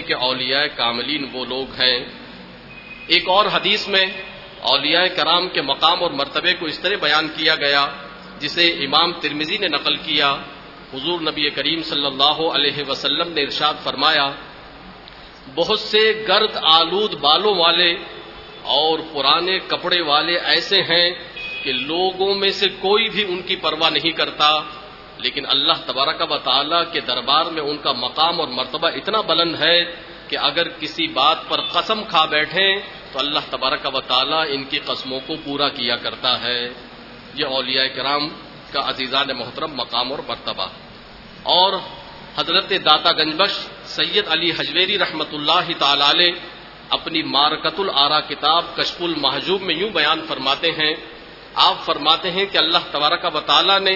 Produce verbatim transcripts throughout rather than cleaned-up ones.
کہ اولیاء کاملین وہ لوگ ہیں۔ ایک اور حدیث میں اولیاء کرام کے مقام اور مرتبے کو اس طرح بیان کیا گیا جسے امام ترمذی نے نقل کیا۔ حضور نبی کریم صلی اللہ علیہ وسلم نے ارشاد فرمایا، بہت سے گرد آلود بالوں والے اور پرانے کپڑے والے ایسے ہیں کہ لوگوں میں سے کوئی بھی ان کی پرواہ نہیں کرتا، لیکن اللہ تبارک و تعالی کے دربار میں ان کا مقام اور مرتبہ اتنا بلند ہے کہ اگر کسی بات پر قسم کھا بیٹھیں تو اللہ تبارک و تعالی ان کی قسموں کو پورا کیا کرتا ہے۔ یہ اولیاء کرام کا عزیزان محترم مقام اور مرتبہ۔ اور حضرت داتا گنج بخش سید علی حجویری رحمۃ اللہ تعالی علیہ اپنی مارکۃ الآراء کتاب کشف المحجوب میں یوں بیان فرماتے ہیں، آپ فرماتے ہیں کہ اللہ تبارک و تعالی نے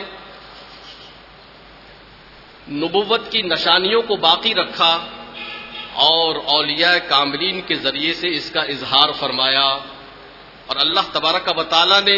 نبوت کی نشانیوں کو باقی رکھا اور اولیاء کاملین کے ذریعے سے اس کا اظہار فرمایا، اور اللہ تبارک و تعالی نے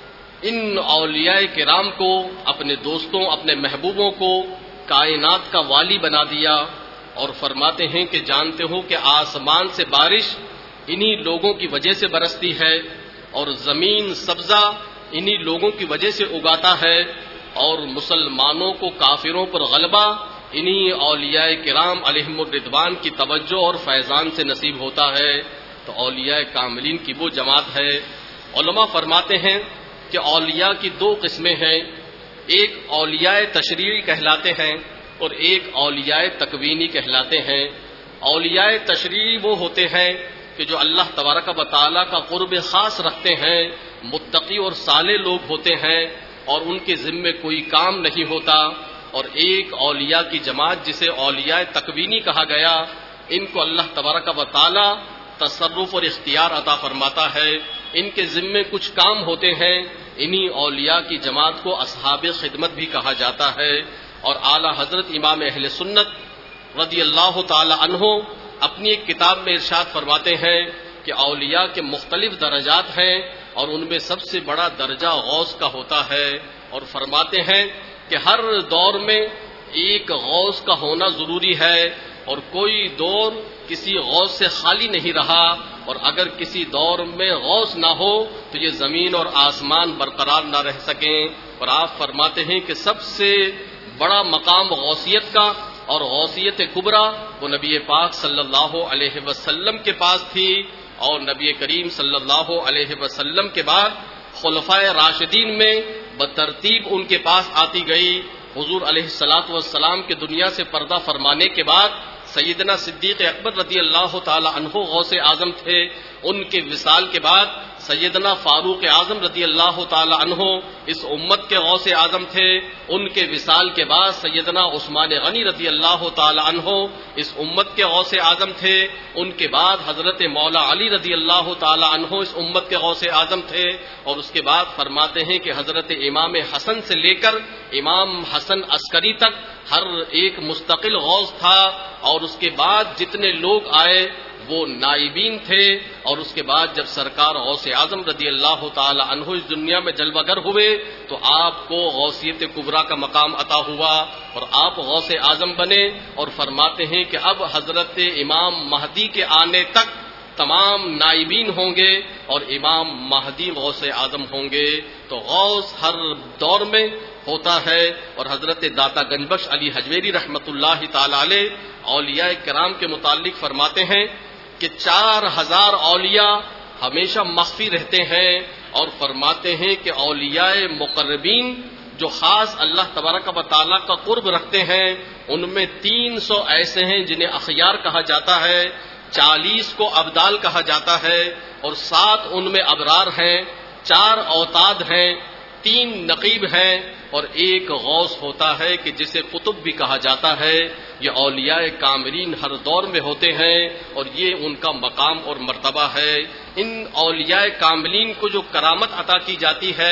ان اولیاء کرام کو اپنے دوستوں، اپنے محبوبوں کو کائنات کا والی بنا دیا، اور فرماتے ہیں کہ جانتے ہو کہ آسمان سے بارش انہی لوگوں کی وجہ سے برستی ہے، اور زمین سبزہ انہی لوگوں کی وجہ سے اگاتا ہے، اور مسلمانوں کو کافروں پر غلبہ انہی اولیاء کرام علیہم الرضوان کی توجہ اور فیضان سے نصیب ہوتا ہے۔ تو اولیاء کاملین کی وہ جماعت ہے۔ علماء فرماتے ہیں کہ اولیاء کی دو قسمیں ہیں، ایک اولیاء تشریعی کہلاتے ہیں اور ایک اولیاء تکوینی کہلاتے ہیں۔ اولیاء تشریعی وہ ہوتے ہیں کہ جو اللہ تبارک و تعالی کا قرب خاص رکھتے ہیں، متقی اور صالح لوگ ہوتے ہیں اور ان کے ذمے کوئی کام نہیں ہوتا، اور ایک اولیاء کی جماعت جسے اولیاء تکوینی کہا گیا، ان کو اللہ تبارک و تعالی تصرف اور اختیار عطا فرماتا ہے، ان کے ذمے کچھ کام ہوتے ہیں۔ انہی اولیاء کی جماعت کو اصحاب خدمت بھی کہا جاتا ہے۔ اور اعلی حضرت امام اہل سنت رضی اللہ تعالی عنہ اپنی ایک کتاب میں ارشاد فرماتے ہیں کہ اولیاء کے مختلف درجات ہیں اور ان میں سب سے بڑا درجہ غوث کا ہوتا ہے، اور فرماتے ہیں کہ ہر دور میں ایک غوث کا ہونا ضروری ہے، اور کوئی دور کسی غوث سے خالی نہیں رہا، اور اگر کسی دور میں غوث نہ ہو تو یہ زمین اور آسمان برقرار نہ رہ سکیں۔ اور آپ فرماتے ہیں کہ سب سے بڑا مقام غوثیت کا اور غوثیت کبریٰ وہ نبی پاک صلی اللہ علیہ وسلم کے پاس تھی، اور نبی کریم صلی اللہ علیہ وسلم کے بعد خلفائے راشدین میں بترتیب ان کے پاس آتی گئی۔ حضور علیہ الصلاۃ والسلام کے دنیا سے پردہ فرمانے کے بعد سیدنا صدیق اکبر رضی اللہ تعالی عنہ غوث اعظم تھے، ان کے وصال کے بعد سیدنا فاروق اعظم رضی اللہ تعالی عنہ اس امت کے غوث اعظم تھے، ان کے وصال کے بعد سیدنا عثمان غنی رضی اللہ تعالی عنہ اس امت کے غوث اعظم تھے، ان کے بعد حضرت مولا علی رضی اللہ تعالی عنہ اس امت کے غوث اعظم تھے، اور اس کے بعد فرماتے ہیں کہ حضرت امام حسن سے لے کر امام حسن عسکری تک ہر ایک مستقل غوث تھا، اور اس کے بعد جتنے لوگ آئے وہ نائبین تھے، اور اس کے بعد جب سرکار غوث اعظم رضی اللہ تعالی عنہ اس دنیا میں جلوہ گر ہوئے تو آپ کو غوثیت کبریٰ کا مقام عطا ہوا اور آپ غوث اعظم بنے، اور فرماتے ہیں کہ اب حضرت امام مہدی کے آنے تک تمام نائبین ہوں گے اور امام مہدی غوث اعظم ہوں گے۔ تو غوث ہر دور میں ہوتا ہے، اور حضرت داتا گنج بخش علی حجویری رحمۃ اللہ تعالی علیہ اولیاء کرام کے متعلق فرماتے ہیں کہ چار ہزار اولیاء ہمیشہ مخفی رہتے ہیں، اور فرماتے ہیں کہ اولیاء مقربین جو خاص اللہ تبارک و تعالیٰ کا قرب رکھتے ہیں ان میں تین سو ایسے ہیں جنہیں اخیار کہا جاتا ہے، چالیس کو ابدال کہا جاتا ہے، اور سات ان میں ابرار ہیں، چار اوتاد ہیں، تین نقیب ہیں، اور ایک غوث ہوتا ہے کہ جسے قطب بھی کہا جاتا ہے۔ یہ اولیاء کاملین ہر دور میں ہوتے ہیں اور یہ ان کا مقام اور مرتبہ ہے۔ ان اولیاء کاملین کو جو کرامت عطا کی جاتی ہے،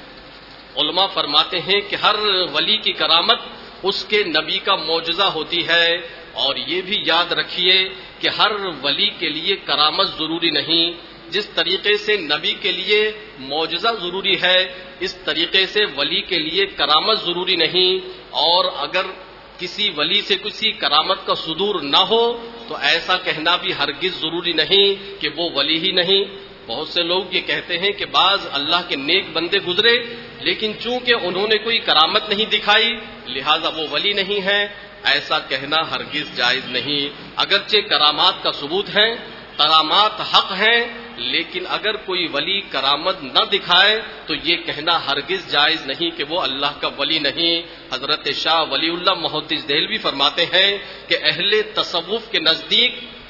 علماء فرماتے ہیں کہ ہر ولی کی کرامت اس کے نبی کا معجزہ ہوتی ہے، اور یہ بھی یاد رکھیے کہ ہر ولی کے لیے کرامت ضروری نہیں، جس طریقے سے نبی کے لیے معجزہ ضروری ہے اس طریقے سے ولی کے لیے کرامت ضروری نہیں، اور اگر کسی ولی سے کسی کرامت کا صدور نہ ہو تو ایسا کہنا بھی ہرگز ضروری نہیں کہ وہ ولی ہی نہیں. بہت سے لوگ یہ کہتے ہیں کہ بعض اللہ کے نیک بندے گزرے لیکن چونکہ انہوں نے کوئی کرامت نہیں دکھائی لہذا وہ ولی نہیں ہے. ایسا کہنا ہرگز جائز نہیں. اگرچہ کرامات کا ثبوت ہے، کرامات حق ہیں، لیکن اگر کوئی ولی کرامت نہ دکھائے تو یہ کہنا ہرگز جائز نہیں کہ وہ اللہ کا ولی نہیں. حضرت شاہ ولی اللہ محدث دہلوی فرماتے ہیں کہ اہل تصوف کے نزدیک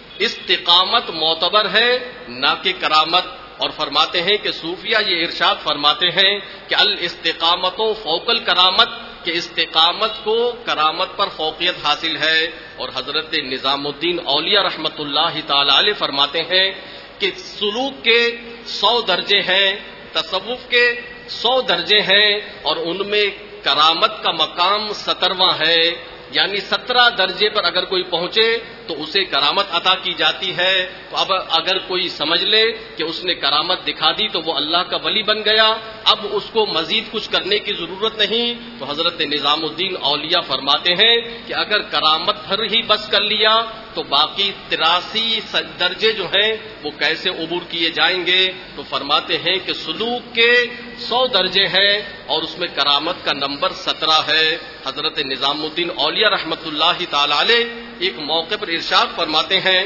استقامت معتبر ہے نہ کہ کرامت، اور فرماتے ہیں کہ صوفیہ یہ ارشاد فرماتے ہیں کہ الاستقامت فوق الکرامت، کہ استقامت کو کرامت پر فوقیت حاصل ہے. اور حضرت نظام الدین اولیاء رحمت اللہ تعالی علیہ فرماتے ہیں کہ سلوک کے سو درجے ہیں، تصوف کے سو درجے ہیں، اور ان میں کرامت کا مقام سترواں ہے. یعنی سترہ درجے پر اگر کوئی پہنچے تو اسے کرامت عطا کی جاتی ہے. تو اب اگر کوئی سمجھ لے کہ اس نے کرامت دکھا دی تو وہ اللہ کا ولی بن گیا، اب اس کو مزید کچھ کرنے کی ضرورت نہیں. تو حضرت نظام الدین اولیاء فرماتے ہیں کہ اگر کرامت پر ہی بس کر لیا تو باقی تراسی درجے جو ہیں وہ کیسے عبور کیے جائیں گے. تو فرماتے ہیں کہ سلوک کے سو درجے ہیں اور اس میں کرامت کا نمبر سترہ ہے. حضرت نظام الدین اولیاء رحمت اللہ تعالی علیہ ایک موقع پر ارشاد فرماتے ہیں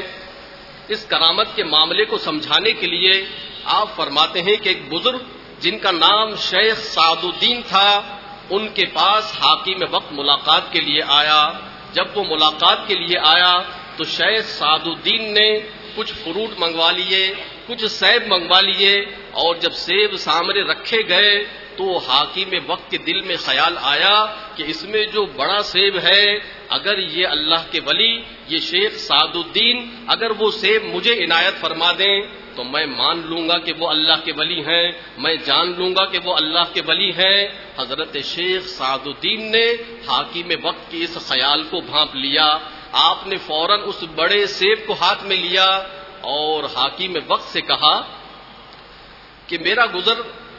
اس کرامت کے معاملے کو سمجھانے کے لیے. آپ فرماتے ہیں کہ ایک بزرگ جن کا نام شیخ سعد الدین تھا ان کے پاس حاکم وقت ملاقات کے لیے آیا. جب وہ ملاقات کے لیے آیا تو شیخ سعد الدین نے کچھ فروٹ منگوا لیے، کچھ سیب منگوا لیے، اور جب سیب سامنے رکھے گئے تو حاکم وقت کے دل میں خیال آیا کہ اس میں جو بڑا سیب ہے اگر یہ اللہ کے ولی یہ شیخ سعد الدین اگر وہ سیب مجھے عنایت فرما دیں تو میں مان لوں گا کہ وہ اللہ کے ولی ہیں، میں جان لوں گا کہ وہ اللہ کے ولی ہیں. حضرت شیخ سعد الدین نے حاکم وقت کے اس خیال کو بھانپ لیا. آپ نے فوراً اس بڑے سیب کو ہاتھ میں لیا اور حاکم وقت سے کہا کہ میرا گزر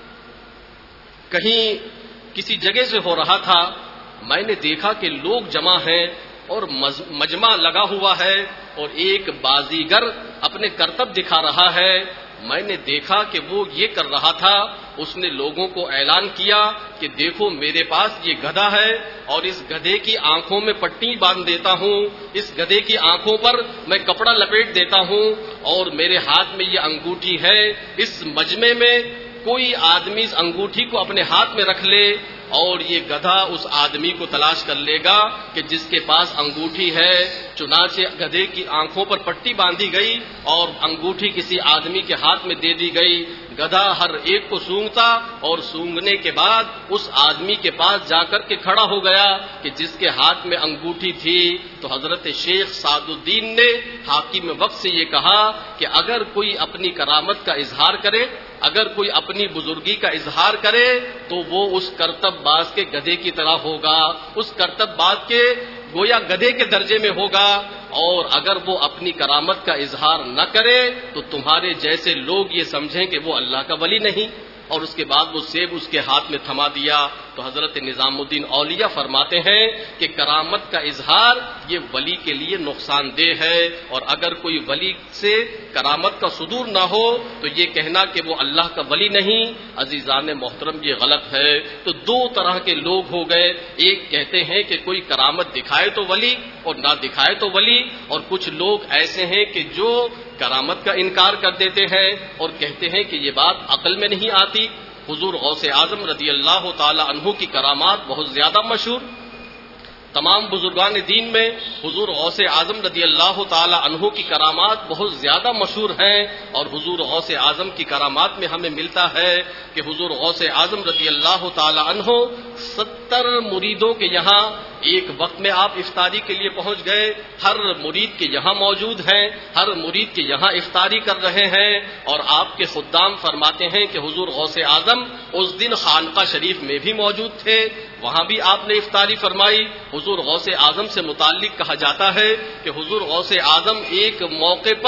کہیں کسی جگہ سے ہو رہا تھا، میں نے دیکھا کہ لوگ جمع ہیں اور مجمع لگا ہوا ہے اور ایک بازیگر اپنے کرتب دکھا رہا ہے. میں نے دیکھا کہ وہ یہ کر رہا تھا، اس نے لوگوں کو اعلان کیا کہ دیکھو میرے پاس یہ گدھا ہے اور اس گدھے کی آنکھوں میں پٹی باندھ دیتا ہوں، اس گدھے کی آنکھوں پر میں کپڑا لپیٹ دیتا ہوں اور میرے ہاتھ میں یہ انگوٹھی ہے. اس مجمع میں کوئی آدمی اس انگوٹھی کو اپنے ہاتھ میں رکھ لے اور یہ گدھا اس آدمی کو تلاش کر لے گا کہ جس کے پاس انگوٹھی ہے. چنانچہ گدھے کی آنکھوں پر پٹی باندھی گئی اور انگوٹھی کسی آدمی کے ہاتھ میں دے دی گئی. گدھا ہر ایک کو سونگتا اور سونگنے کے بعد اس آدمی کے پاس جا کر کے کھڑا ہو گیا کہ جس کے ہاتھ میں انگوٹھی تھی. تو حضرت شیخ سعد الدین نے حاکم وقت سے یہ کہا کہ اگر کوئی اپنی کرامت کا اظہار کرے، اگر کوئی اپنی بزرگی کا اظہار کرے تو وہ اس کرتب باز کے گدھے کی طرح ہوگا، اس کرتب باز کے گویا گدھے کے درجے میں ہوگا. اور اگر وہ اپنی کرامت کا اظہار نہ کرے تو تمہارے جیسے لوگ یہ سمجھیں کہ وہ اللہ کا ولی نہیں. اور اس کے بعد وہ سیب اس کے ہاتھ میں تھما دیا. تو حضرت نظام الدین اولیاء فرماتے ہیں کہ کرامت کا اظہار یہ ولی کے لیے نقصان دہ ہے، اور اگر کوئی ولی سے کرامت کا صدور نہ ہو تو یہ کہنا کہ وہ اللہ کا ولی نہیں، عزیزان محترم یہ غلط ہے. تو دو طرح کے لوگ ہو گئے، ایک کہتے ہیں کہ کوئی کرامت دکھائے تو ولی اور نہ دکھائے تو ولی، اور کچھ لوگ ایسے ہیں کہ جو کرامت کا انکار کر دیتے ہیں اور کہتے ہیں کہ یہ بات عقل میں نہیں آتی. حضور غوث اعظم رضی اللہ تعالی عنہ کی کرامات بہت زیادہ مشہور، تمام بزرگان دین میں حضور غوث اعظم رضی اللہ تعالی عنہ کی کرامات بہت زیادہ مشہور ہیں. اور حضور غوث اعظم کی کرامات میں ہمیں ملتا ہے کہ حضور غوث اعظم رضی اللہ تعالی عنہ ستر مریدوں کے یہاں ایک وقت میں آپ افطاری کے لیے پہنچ گئے، ہر مرید کے یہاں موجود ہیں، ہر مرید کے یہاں افطاری کر رہے ہیں. اور آپ کے خدام فرماتے ہیں کہ حضور غوث اعظم اس دن خانقاہ شریف میں بھی موجود تھے، وہاں بھی آپ نے افطاری فرمائی. حضور غوث اعظم سے متعلق کہا جاتا ہے کہ حضور غوث اعظم ایک موقع پر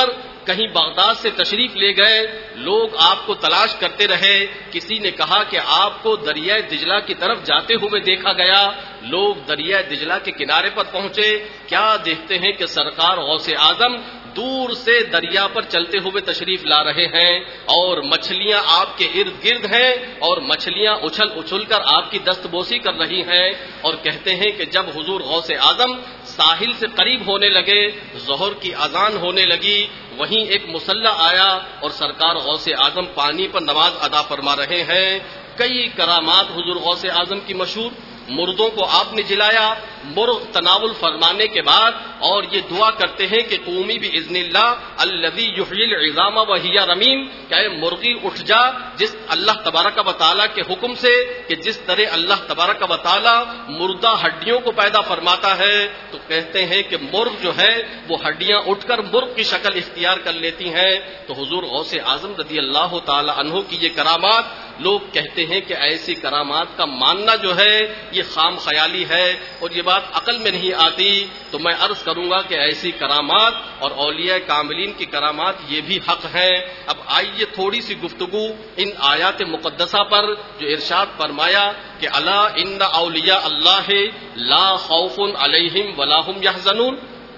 کہیں بغداد سے تشریف لے گئے، لوگ آپ کو تلاش کرتے رہے، کسی نے کہا کہ آپ کو دریائے دجلہ کی طرف جاتے ہوئے دیکھا گیا، لوگ دریائے دجلہ کے کنارے پر پہنچے، کیا دیکھتے ہیں کہ سرکار غوث اعظم دور سے دریا پر چلتے ہوئے تشریف لا رہے ہیں، اور مچھلیاں آپ کے ارد گرد ہیں، اور مچھلیاں اچھل اچھل کر آپ کی دست بوسی کر رہی ہیں، اور کہتے ہیں کہ جب حضور غوث اعظم ساحل سے قریب ہونے لگے، ظہر کی اذان ہونے لگی، وہیں ایک مسلح آیا اور سرکار غوث اعظم پانی پر نماز ادا فرما رہے ہیں۔ کئی کرامات حضور غوث اعظم کی مشہور، مردوں کو آپ نے جلایا، مرغ تناول فرمانے کے بعد، اور یہ دعا کرتے ہیں کہ قومی باذن اللہ الذی یحیی العظام وہی رمیم، کہ اے مرغی اٹھ جا جس اللہ تبارک و تعالیٰ کے حکم سے، کہ جس طرح اللہ تبارک و تعالیٰ مردہ ہڈیوں کو پیدا فرماتا ہے، تو کہتے ہیں کہ مرغ جو ہے وہ ہڈیاں اٹھ کر مرغ کی شکل اختیار کر لیتی ہیں۔ تو حضور غوث اعظم رضی اللہ تعالی عنہ کی یہ کرامات، لوگ کہتے ہیں کہ ایسی کرامات کا ماننا جو ہے یہ خام خیالی ہے اور یہ بات عقل میں نہیں آتی۔ تو میں عرض کروں گا کہ ایسی کرامات اور اولیاء کاملین کی کرامات یہ بھی حق ہیں۔ اب آئیے تھوڑی سی گفتگو ان آیات مقدسہ پر جو ارشاد فرمایا کہ الا ان اولیاء اللہ لا خوف علیہم ولا هم یحزنون،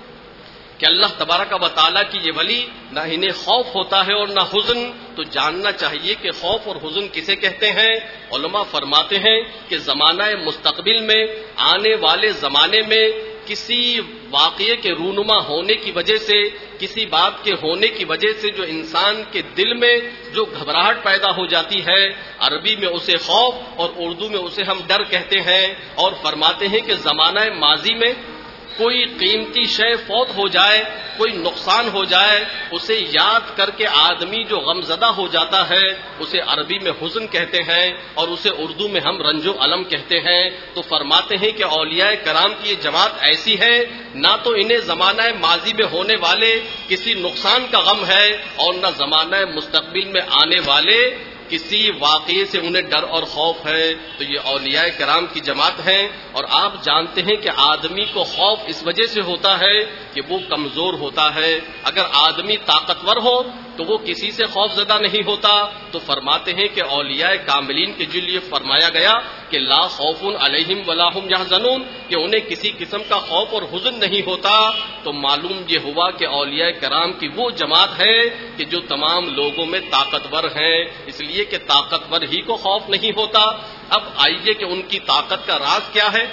کہ اللہ تبارک و تعالیٰ کی یہ ولی نہ انہیں خوف ہوتا ہے اور نہ حزن۔ تو جاننا چاہیے کہ خوف اور حزن کسے کہتے ہیں۔ علماء فرماتے ہیں کہ زمانہ مستقبل میں، آنے والے زمانے میں کسی واقعے کے رونما ہونے کی وجہ سے، کسی بات کے ہونے کی وجہ سے جو انسان کے دل میں جو گھبراہٹ پیدا ہو جاتی ہے، عربی میں اسے خوف اور اردو میں اسے ہم ڈر کہتے ہیں۔ اور فرماتے ہیں کہ زمانہ ماضی میں کوئی قیمتی شے فوت ہو جائے، کوئی نقصان ہو جائے، اسے یاد کر کے آدمی جو غمزدہ ہو جاتا ہے، اسے عربی میں حزن کہتے ہیں اور اسے اردو میں ہم رنج و الم کہتے ہیں۔ تو فرماتے ہیں کہ اولیاء کرام کی یہ جماعت ایسی ہے، نہ تو انہیں زمانہ ماضی میں ہونے والے کسی نقصان کا غم ہے اور نہ زمانہ مستقبل میں آنے والے کسی واقعے سے انہیں ڈر اور خوف ہے۔ تو یہ اولیاء کرام کی جماعت ہیں۔ اور آپ جانتے ہیں کہ آدمی کو خوف اس وجہ سے ہوتا ہے کہ وہ کمزور ہوتا ہے۔ اگر آدمی طاقتور ہو تو وہ کسی سے خوف زدہ نہیں ہوتا۔ تو فرماتے ہیں کہ اولیاء کاملین کے جو لیے فرمایا گیا کہ لا خوف علیہم ولا هم یحزنون، کہ انہیں کسی قسم کا خوف اور حزن نہیں ہوتا۔ تو معلوم یہ ہوا کہ اولیاء کرام کی وہ جماعت ہے کہ جو تمام لوگوں میں طاقتور ہیں، اس لیے کہ طاقتور ہی کو خوف نہیں ہوتا۔ اب آئیے کہ ان کی طاقت کا راز کیا ہے۔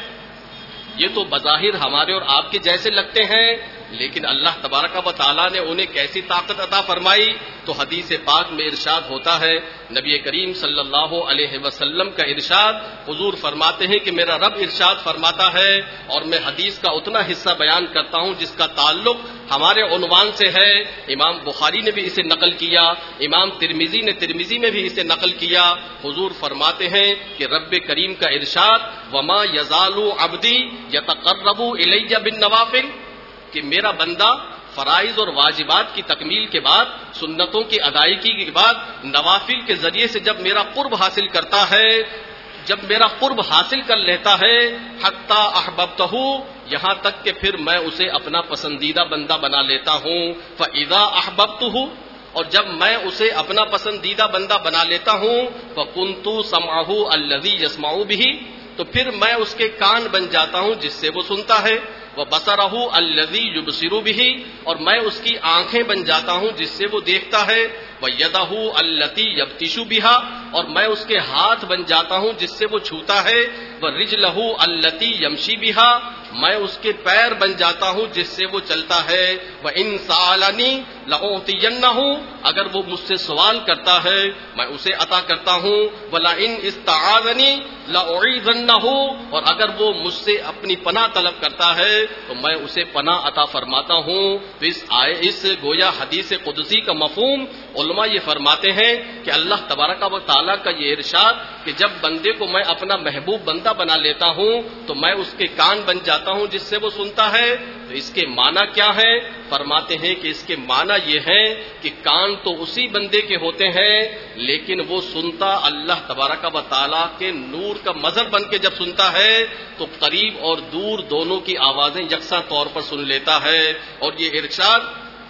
یہ تو بظاہر ہمارے اور آپ کے جیسے لگتے ہیں، لیکن اللہ تبارک و تعالیٰ نے انہیں کیسی طاقت عطا فرمائی۔ تو حدیث پاک میں ارشاد ہوتا ہے، نبی کریم صلی اللہ علیہ وسلم کا ارشاد، حضور فرماتے ہیں کہ میرا رب ارشاد فرماتا ہے، اور میں حدیث کا اتنا حصہ بیان کرتا ہوں جس کا تعلق ہمارے عنوان سے ہے۔ امام بخاری نے بھی اسے نقل کیا، امام ترمذی نے ترمذی میں بھی اسے نقل کیا۔ حضور فرماتے ہیں کہ رب کریم کا ارشاد، وما یزال عبدی یتقرب الی بالنوافل، کہ میرا بندہ فرائض اور واجبات کی تکمیل کے بعد، سنتوں کی ادائیگی کے بعد، نوافل کے ذریعے سے جب میرا قرب حاصل کرتا ہے، جب میرا قرب حاصل کر لیتا ہے، حتی احببتہ، یہاں تک کہ پھر میں اسے اپنا پسندیدہ بندہ بنا لیتا ہوں۔ فاذا احببتہ، اور جب میں اسے اپنا پسندیدہ بندہ بنا لیتا ہوں، فکنت سمعہ الذی یسمع بہ، تو پھر میں اس کے کان بن جاتا ہوں جس سے وہ سنتا ہے، وبصرہ الذی یبصر بہ، اور میں اس کی آنکھیں بن جاتا ہوں جس سے وہ دیکھتا ہے، ویدہ التی یبطش بہا، اور میں اس کے ہاتھ بن جاتا ہوں جس سے وہ چھوتا ہے، ورجلہ التی یمشی بہا، میں اس کے پیر بن جاتا ہوں جس سے وہ چلتا ہے، وان سالنی لاعطینہ، اگر وہ مجھ سے سوال کرتا ہے میں اسے عطا کرتا ہوں، ولئن استعاذنی لاعیذنہ، اور اگر وہ مجھ سے اپنی پناہ طلب کرتا ہے تو میں اسے پناہ عطا فرماتا ہوں۔ تو اس آئے اس گویا حدیث قدسی کا مفہوم علماء یہ فرماتے ہیں کہ اللہ تبارک و تعالیٰ کا یہ ارشاد کہ جب بندے کو میں اپنا محبوب بندہ بنا لیتا ہوں تو میں اس کے کان بن جاتا ہوں جس سے وہ سنتا ہے۔ تو اس کے معنی کیا ہے؟ فرماتے ہیں کہ اس کے معنی یہ ہے کہ کان تو اسی بندے کے ہوتے ہیں، لیکن وہ سنتا اللہ تبارک و تعالیٰ کے نور کا مظہر بن کے جب سنتا ہے تو قریب اور دور دور دونوں کی آوازیں یکساں طور پر سن لیتا ہے۔ اور یہ ارشاد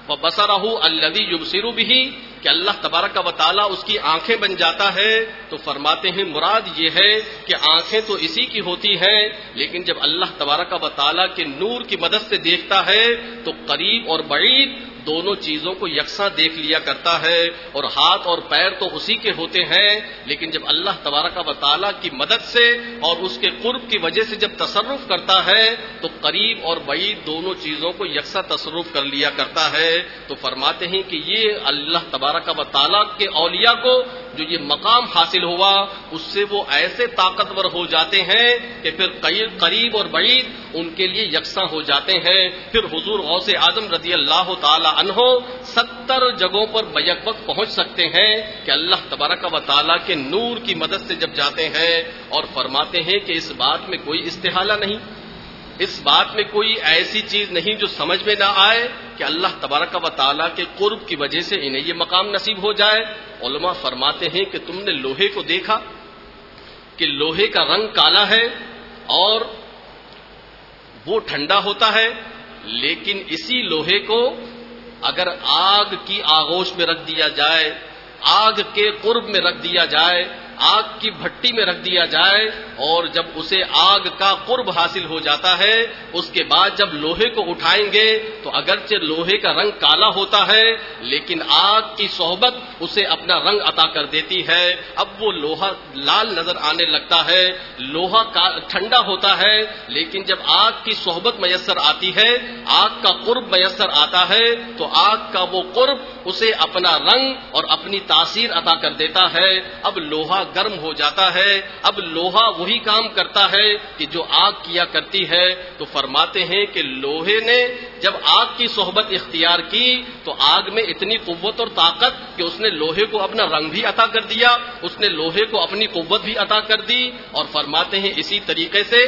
وَبَصَرَهُ الَّذِي يُبْصِرُ بِهِ کہ اللہ تبارک و تعالیٰ اس کی آنکھیں بن جاتا ہے. تو فرماتے ہیں مراد یہ ہے کہ آنکھیں تو اسی کی ہوتی ہیں، لیکن جب اللہ تبارک و تعالیٰ کے نور کی مدد سے دیکھتا ہے تو قریب اور بعید دونوں چیزوں کو یکساں دیکھ لیا کرتا ہے. اور ہاتھ اور پیر تو اسی کے ہوتے ہیں، لیکن جب اللہ تبارک و تعالیٰ کی مدد سے اور اس کے قرب کی وجہ سے جب تصرف کرتا ہے تو قریب اور بعید دونوں چیزوں کو یکساں تصرف کر لیا کرتا ہے. تو فرماتے ہیں کہ یہ اللہ تبارک و تعالیٰ کے اولیاء کو جو یہ مقام حاصل ہوا، اس سے وہ ایسے طاقتور ہو جاتے ہیں کہ پھر قریب اور بعید ان کے لیے یکساں ہو جاتے ہیں. پھر حضور غوث اعظم رضی اللہ تعالی عنہ ستر جگہوں پر بیک وقت پہنچ سکتے ہیں کہ اللہ تبارک و تعالیٰ کے نور کی مدد سے جب جاتے ہیں. اور فرماتے ہیں کہ اس بات میں کوئی استحالہ نہیں، اس بات میں کوئی ایسی چیز نہیں جو سمجھ میں نہ آئے کہ اللہ تبارک و تعالیٰ کے قرب کی وجہ سے انہیں یہ مقام نصیب ہو جائے. علماء فرماتے ہیں کہ تم نے لوہے کو دیکھا کہ لوہے کا رنگ کالا ہے اور وہ ٹھنڈا ہوتا ہے، لیکن اسی لوہے کو اگر آگ کی آغوش میں رکھ دیا جائے، آگ کے قرب میں رکھ دیا جائے، آگ کی بھٹی میں رکھ دیا جائے، اور جب اسے آگ کا قرب حاصل ہو جاتا ہے اس کے بعد جب لوہے کو اٹھائیں گے تو اگرچہ لوہے کا رنگ کالا ہوتا ہے لیکن آگ کی صحبت اسے اپنا رنگ عطا کر دیتی ہے. اب وہ لوہا لال نظر آنے لگتا ہے، لوہا ٹھنڈا ہوتا ہے، لیکن جب آگ کی صحبت میسر آتی ہے، آگ کا قرب میسر آتا ہے تو آگ کا وہ قرب اسے اپنا رنگ اور اپنی تاثیر عطا کر دیتا ہے. اب لوہا گرم ہو جاتا ہے، اب لوہا وہی کام کرتا ہے کہ جو آگ کیا کرتی ہے. تو فرماتے ہیں کہ لوہے نے جب آگ کی صحبت اختیار کی تو آگ میں اتنی قوت اور طاقت کہ اس نے لوہے کو اپنا رنگ بھی عطا کر دیا، اس نے لوہے کو اپنی قوت بھی عطا کر دی. اور فرماتے ہیں اسی طریقے سے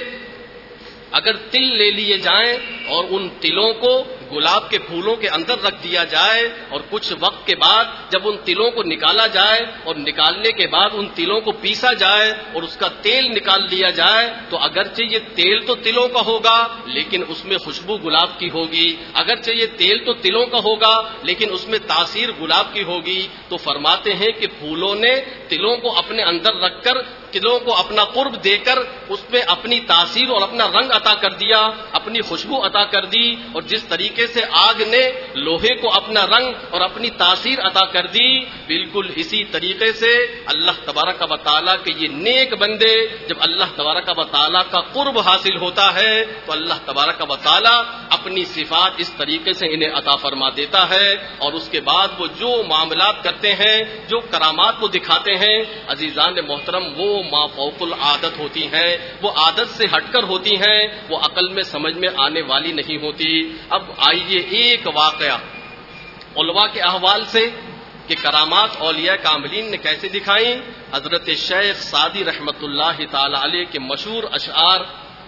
اگر تل لے لیے جائیں اور ان تلوں کو گلاب کے پھولوں کے اندر رکھ دیا جائے اور کچھ وقت کے بعد جب ان تلوں کو نکالا جائے اور نکالنے کے بعد ان تلوں کو پیسا جائے اور اس کا تیل نکال لیا جائے تو اگرچہ یہ تیل تو تلوں کا ہوگا لیکن اس میں خوشبو گلاب کی ہوگی، اگرچہ یہ تیل تو تلوں کا ہوگا لیکن اس میں تاثیر گلاب کی ہوگی. تو فرماتے ہیں کہ پھولوں نے تلوں کو اپنے اندر رکھ کر، تلوں کو اپنا قرب دے کر اس میں اپنی تاثیر اور اپنا رنگ عطا کر دیا، اپنی خوشبو عطا کر دی. اور جس طریقے سے آگ نے لوہے کو اپنا رنگ اور اپنی تاثیر عطا کر دی، بالکل اسی طریقے سے اللہ تبارک و تعالیٰ کے یہ نیک بندے جب اللہ تبارک و تعالیٰ کا قرب حاصل ہوتا ہے تو اللہ تبارک و تعالیٰ اپنی صفات اس طریقے سے انہیں عطا فرما دیتا ہے. اور اس کے بعد وہ جو معاملات کرتے ہیں، جو کرامات وہ دکھاتے ہیں، عزیزان محترم، وہ ما فوق العادت ہوتی ہیں، وہ عادت سے ہٹ کر ہوتی ہیں، وہ عقل میں سمجھ میں آنے والی نہیں ہوتی. اب آئیے ایک واقعہ علماء کے احوال سے کہ کرامات اولیاء کاملین نے کیسے دکھائیں. حضرت شیخ سعدی رحمت اللہ تعالی علیہ کے مشہور اشعار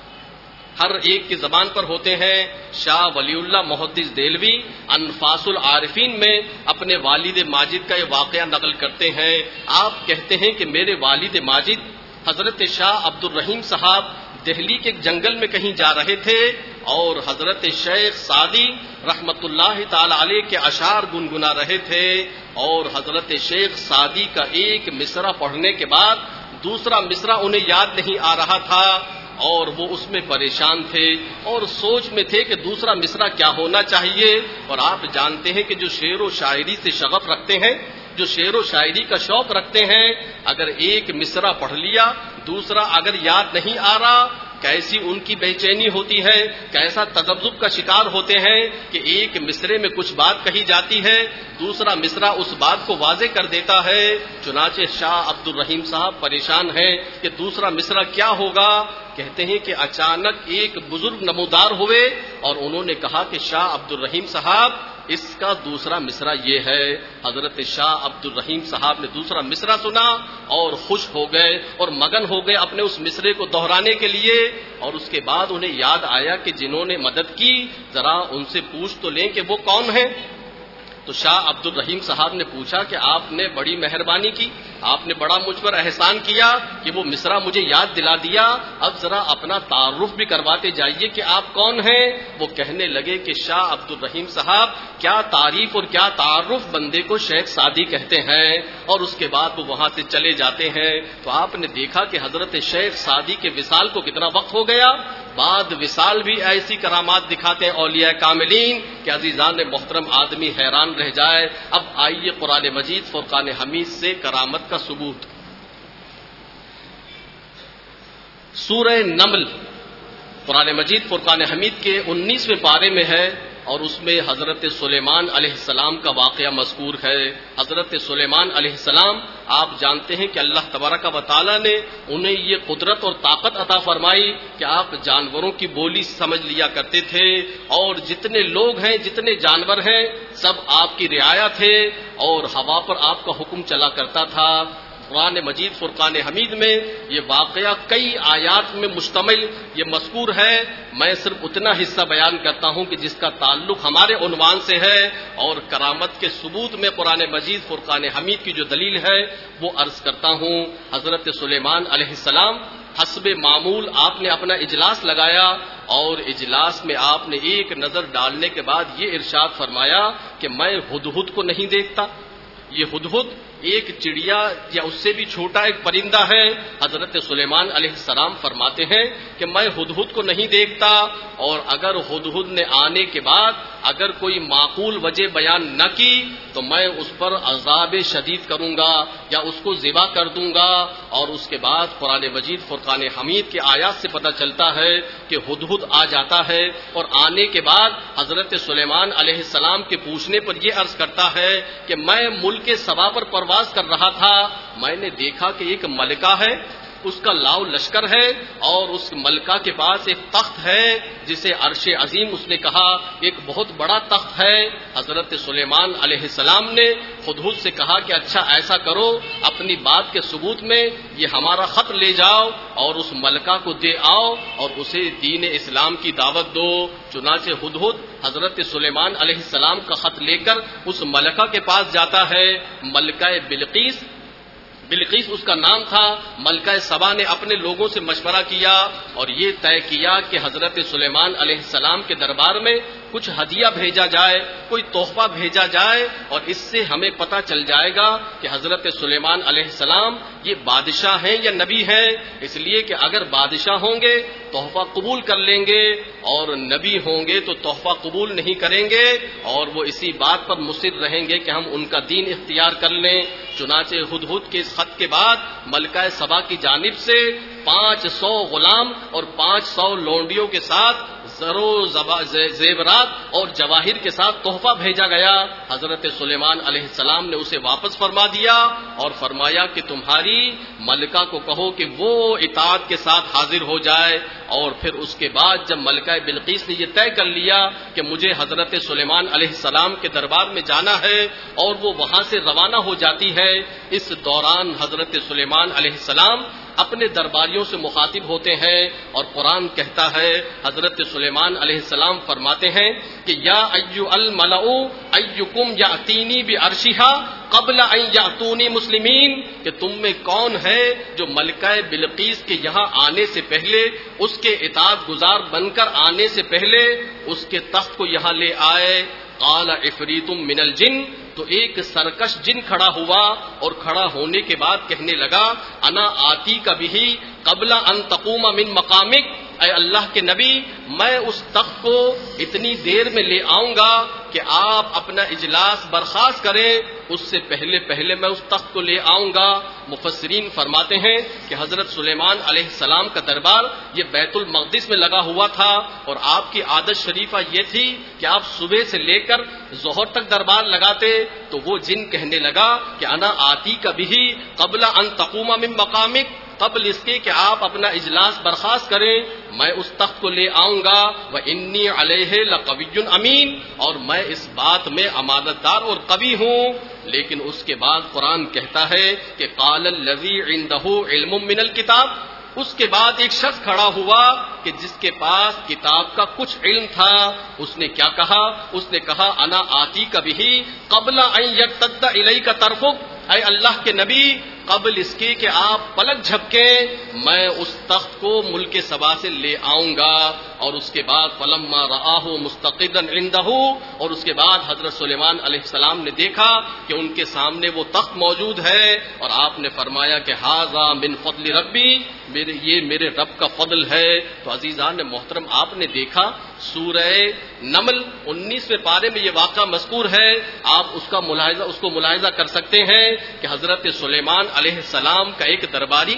ہر ایک کی زبان پر ہوتے ہیں. شاہ ولی اللہ محدث دہلوی انفاس العارفین میں اپنے والد ماجد کا یہ واقعہ نقل کرتے ہیں. آپ کہتے ہیں کہ میرے والد ماجد حضرت شاہ عبد الرحیم صاحب دہلی کے جنگل میں کہیں جا رہے تھے اور حضرت شیخ سعدی رحمت اللہ تعالی علیہ کے اشعار گنگنا رہے تھے. اور حضرت شیخ سعدی کا ایک مصرع پڑھنے کے بعد دوسرا مصرع انہیں یاد نہیں آ رہا تھا اور وہ اس میں پریشان تھے اور سوچ میں تھے کہ دوسرا مصرع کیا ہونا چاہیے. اور آپ جانتے ہیں کہ جو شعر و شاعری سے شغف رکھتے ہیں، جو شعر و شاعری کا شوق رکھتے ہیں، اگر ایک مصرع پڑھ لیا دوسرا اگر یاد نہیں آ رہا، کیسی ان کی بے چینی ہوتی ہے، کیسا تذبذب کا شکار ہوتے ہیں کہ ایک مصرے میں کچھ بات کہی جاتی ہے، دوسرا مصرع اس بات کو واضح کر دیتا ہے. چنانچہ شاہ عبد الرحیم صاحب پریشان ہیں کہ دوسرا مصرع کیا ہوگا. کہتے ہیں کہ اچانک ایک بزرگ نمودار ہوئے اور انہوں نے کہا کہ شاہ عبد الرحیم صاحب اس کا دوسرا مصرع یہ ہے. حضرت شاہ عبد الرحیم صاحب نے دوسرا مصرع سنا اور خوش ہو گئے اور مگن ہو گئے اپنے اس مصرے کو دہرانے کے لیے. اور اس کے بعد انہیں یاد آیا کہ جنہوں نے مدد کی ذرا ان سے پوچھ تو لیں کہ وہ کون ہیں. تو شاہ عبد الرحیم صاحب نے پوچھا کہ آپ نے بڑی مہربانی کی، آپ نے بڑا مجھ پر احسان کیا کہ وہ مصرع مجھے یاد دلا دیا، اب ذرا اپنا تعارف بھی کرواتے جائیے کہ آپ کون ہیں۔ وہ کہنے لگے کہ شاہ عبد الرحیم صاحب کیا تعریف اور کیا تعارف بندے کو شیخ سعدی کہتے ہیں، اور اس کے بعد وہ وہاں سے چلے جاتے ہیں۔ تو آپ نے دیکھا کہ حضرت شیخ سعدی کے وصال کو کتنا وقت ہو گیا، بعد وصال بھی ایسی کرامات دکھاتے ہیں اولیاء کاملین کہ عزیزان محترم آدمی حیران رہ جائے۔ اب آئیے قرآن مجید فرقان حمید سے کرامت کا ثبوت۔ سورہ نمل قرآن مجید فرقان حمید کے انیسویں پارے میں ہے، اور اس میں حضرت سلیمان علیہ السلام کا واقعہ مذکور ہے۔ حضرت سلیمان علیہ السلام آپ جانتے ہیں کہ اللہ تبارک و تعالی نے انہیں یہ قدرت اور طاقت عطا فرمائی کہ آپ جانوروں کی بولی سمجھ لیا کرتے تھے، اور جتنے لوگ ہیں جتنے جانور ہیں سب آپ کی رعایا تھے، اور ہوا پر آپ کا حکم چلا کرتا تھا۔ قرآن مجید فرقان حمید میں یہ واقعہ کئی آیات میں مشتمل یہ مذکور ہے۔ میں صرف اتنا حصہ بیان کرتا ہوں کہ جس کا تعلق ہمارے عنوان سے ہے، اور کرامت کے ثبوت میں قرآن مجید فرقان حمید کی جو دلیل ہے وہ عرض کرتا ہوں۔ حضرت سلیمان علیہ السلام حسب معمول آپ نے اپنا اجلاس لگایا، اور اجلاس میں آپ نے ایک نظر ڈالنے کے بعد یہ ارشاد فرمایا کہ میں ہدہد کو نہیں دیکھتا۔ یہ ہدہد ایک چڑیا یا اس سے بھی چھوٹا ایک پرندہ ہے۔ حضرت سلیمان علیہ السلام فرماتے ہیں کہ میں ہدہد کو نہیں دیکھتا، اور اگر ہدہد نے آنے کے بعد اگر کوئی معقول وجہ بیان نہ کی تو میں اس پر عذاب شدید کروں گا یا اس کو ذبح کر دوں گا۔ اور اس کے بعد قرآن مجید فرقان حمید کے آیات سے پتہ چلتا ہے کہ ہدہد آ جاتا ہے، اور آنے کے بعد حضرت سلیمان علیہ السلام کے پوچھنے پر یہ عرض کرتا ہے کہ میں ملک سبا پر پرواز کر رہا تھا، میں نے دیکھا کہ ایک ملکہ ہے، اس کا لاؤ لشکر ہے، اور اس ملکہ کے پاس ایک تخت ہے جسے عرش عظیم اس نے کہا، ایک بہت بڑا تخت ہے۔ حضرت سلیمان علیہ السلام نے ہدہد سے کہا کہ اچھا ایسا کرو، اپنی بات کے ثبوت میں یہ ہمارا خط لے جاؤ اور اس ملکہ کو دے آؤ اور اسے دین اسلام کی دعوت دو۔ چنانچہ ہدہد حضرت سلیمان علیہ السلام کا خط لے کر اس ملکہ کے پاس جاتا ہے۔ ملکہ بلقیس بلقیس اس کا نام تھا۔ ملکہ سبا نے اپنے لوگوں سے مشورہ کیا اور یہ طے کیا کہ حضرت سلیمان علیہ السلام کے دربار میں کچھ ہدیہ بھیجا جائے، کوئی تحفہ بھیجا جائے، اور اس سے ہمیں پتہ چل جائے گا کہ حضرت سلیمان علیہ السلام یہ بادشاہ ہیں یا نبی ہیں۔ اس لیے کہ اگر بادشاہ ہوں گے تحفہ قبول کر لیں گے، اور نبی ہوں گے تو تحفہ قبول نہیں کریں گے، اور وہ اسی بات پر مصر رہیں گے کہ ہم ان کا دین اختیار کر لیں۔ چنانچہ ہدہد کے اس خط کے بعد ملکہ سبا کی جانب سے پانچ سو غلام اور پانچ سو لونڈیوں کے ساتھ زرو زیورات اور جواہر کے ساتھ تحفہ بھیجا گیا۔ حضرت سلیمان علیہ السلام نے اسے واپس فرما دیا اور فرمایا کہ تمہاری ملکہ کو کہو کہ وہ اطاعت کے ساتھ حاضر ہو جائے۔ اور پھر اس کے بعد جب ملکہ بلقیس نے یہ طے کر لیا کہ مجھے حضرت سلیمان علیہ السلام کے دربار میں جانا ہے، اور وہ وہاں سے روانہ ہو جاتی ہے، اس دوران حضرت سلیمان علیہ السلام اپنے درباریوں سے مخاطب ہوتے ہیں، اور قرآن کہتا ہے حضرت سلیمان علیہ السلام فرماتے ہیں کہ یا ایو الملأ ایکم یاتینی بعرشھا قبل ان یاتونی مسلمین، کہ تم میں کون ہے جو ملکہ بلقیس کے یہاں آنے سے پہلے، اس کے اطاعت گزار بن کر آنے سے پہلے اس کے تخت کو یہاں لے آئے۔ قال عفریت من الجن، تو ایک سرکش جن کھڑا ہوا اور کھڑا ہونے کے بعد کہنے لگا انا آتی کا بھی قبل ان تقوم من مقامک، اے اللہ کے نبی میں اس تخت کو اتنی دیر میں لے آؤں گا کہ آپ اپنا اجلاس برخاست کریں، اس سے پہلے پہلے میں اس تخت کو لے آؤں گا۔ مفسرین فرماتے ہیں کہ حضرت سلیمان علیہ السلام کا دربار یہ بیت المقدس میں لگا ہوا تھا، اور آپ کی عادت شریفہ یہ تھی کہ آپ صبح سے لے کر ظہر تک دربار لگاتے۔ تو وہ جن کہنے لگا کہ انا آتی کا بھی قبل ان تقوم من مقامک، قبل اس کے کہ آپ اپنا اجلاس برخاست کریں میں اس تخت کو لے آؤں گا، وَإِنِّي عَلَيْهِ لَقَوِيٌّ أَمِينٌ، اور میں اس بات میں امانت دار اور قوی ہوں۔ لیکن اس کے بعد قرآن کہتا ہے کہ قَالَ الَّذِي عِندَهُ عِلْمٌ مِّنَ الْكِتَابِ، اس کے بعد ایک شخص کھڑا ہوا کہ جس کے پاس کتاب کا کچھ علم تھا. اس نے کیا کہا؟ اس نے کہا انا آتی کبھی قبل ان یرتد الیک طرفک، اے اللہ کے نبی قبل اس کے کہ آپ پلک جھپکیں میں اس تخت کو ملک سبا سے لے آؤں گا. اور اس کے بعد فلما رآہ مستقدا عنده، اور اس کے بعد حضرت سلیمان علیہ السلام نے دیکھا کہ ان کے سامنے وہ تخت موجود ہے، اور آپ نے فرمایا کہ ھذا من فضل ربی، میرے یہ میرے رب کا فضل ہے. تو عزیزان محترم آپ نے دیکھا سورہ نمل انیسویں پارے میں یہ واقعہ مذکور ہے. آپ اس کا ملاحظہ اس کو ملاحظہ کر سکتے ہیں کہ حضرت سلیمان علیہ السلام کا ایک درباری،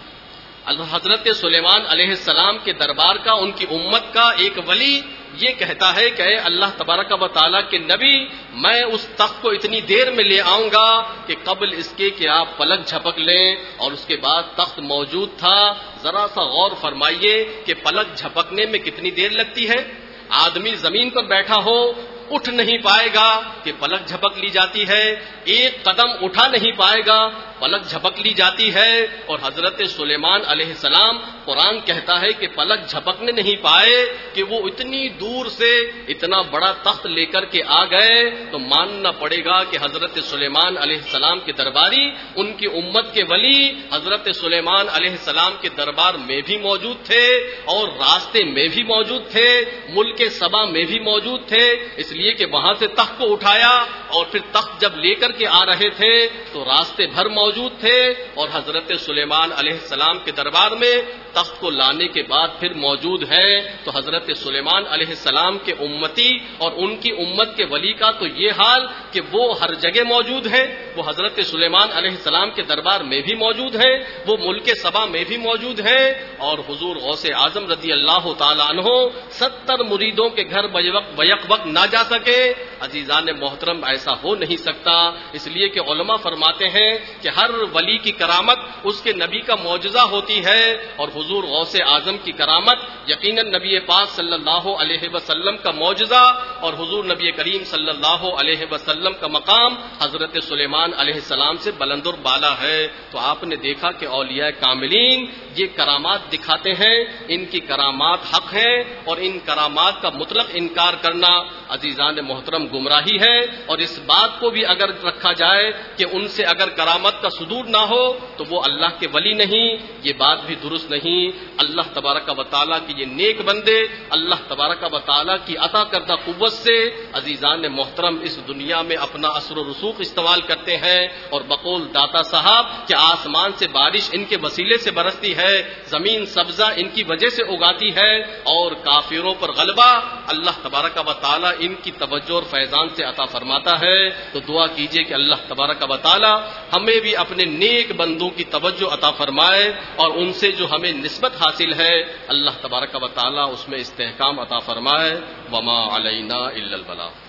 حضرت سلیمان علیہ السلام کے دربار کا، ان کی امت کا ایک ولی یہ کہتا ہے کہ اے اللہ تبارک و تعالیٰ کے نبی میں اس تخت کو اتنی دیر میں لے آؤں گا کہ قبل اس کے کہ آپ پلک جھپک لیں. اور اس کے بعد تخت موجود تھا. ذرا سا غور فرمائیے کہ پلک جھپکنے میں کتنی دیر لگتی ہے. آدمی زمین پر بیٹھا ہو اٹھ نہیں پائے گا کہ پلک جھپک لی جاتی ہے، ایک قدم اٹھا نہیں پائے گا پلک جھپک لی جاتی ہے. اور حضرت سلیمان علیہ السلام قرآن کہتا ہے کہ پلک جھپکنے نہیں پائے کہ وہ اتنی دور سے اتنا بڑا تخت لے کر کے آ گئے. تو ماننا پڑے گا کہ حضرت سلیمان علیہ السلام کے درباری، ان کی امت کے ولی حضرت سلیمان علیہ السلام کے دربار میں بھی موجود تھے، اور راستے میں بھی موجود تھے، ملک سبا میں بھی موجود تھے. اس لیے کہ وہاں سے تخت کو اٹھایا اور پھر تخت جب لے کر کے آ رہے تھے تو راستے بھر موجود تھے. اور حضرت سلیمان علیہ السلام کے دربار میں تخت کو لانے کے بعد پھر موجود ہے. تو حضرت سلیمان علیہ السلام کے امتی اور ان کی امت کے ولی کا تو یہ حال کہ وہ ہر جگہ موجود ہے. وہ حضرت سلیمان علیہ السلام کے دربار میں بھی موجود ہے، وہ ملک سبا میں بھی موجود ہے. اور حضور غوث اعظم رضی اللہ تعالی عنہ ستر مریدوں کے گھر بیک وقت نہ جا سکے. عزیزان محترم ایسا ہو نہیں سکتا. اس لیے کہ علماء فرماتے ہیں کہ ہر ولی کی کرامت اس کے نبی کا معجزہ ہوتی ہے، اور حضور غوث اعظم کی کرامت یقیناً نبی پاک صلی اللہ علیہ وسلم کا معجزہ، اور حضور نبی کریم صلی اللہ علیہ وسلم کا مقام حضرت سلیمان علیہ السلام سے بلند و بالا ہے. تو آپ نے دیکھا کہ اولیاء کاملین یہ کرامات دکھاتے ہیں، ان کی کرامات حق ہیں، اور ان کرامات کا مطلق انکار کرنا عزیزان محترم گمراہی ہے. اور اس بات کو بھی اگر رکھا جائے کہ ان سے اگر کرامت کا صدور نہ ہو تو وہ اللہ کے ولی نہیں، یہ بات بھی درست نہیں. اللہ تبارک و تعالیٰ کی یہ نیک بندے اللہ تبارک و تعالیٰ کی عطا کردہ قوت سے عزیزان محترم اس دنیا میں اپنا اثر و رسوخ استعمال کرتے ہیں. اور بقول داتا صاحب کہ آسمان سے بارش ان کے وسیلے سے برستی ہے، زمین سبزہ ان کی وجہ سے اگاتی ہے، اور کافروں پر غلبہ اللہ تبارک و تعالیٰ ان کی توجہ اور فیضان سے عطا فرماتا ہے. تو دعا کیجئے کہ اللہ تبارک و تعالیٰ ہمیں بھی اپنے نیک بندوں کی توجہ عطا فرمائے، اور ان سے جو ہمیں نسبت حاصل ہے اللہ تبارک و تعالیٰ اس میں استحکام عطا فرمائے. وما علینا الا البلاغ.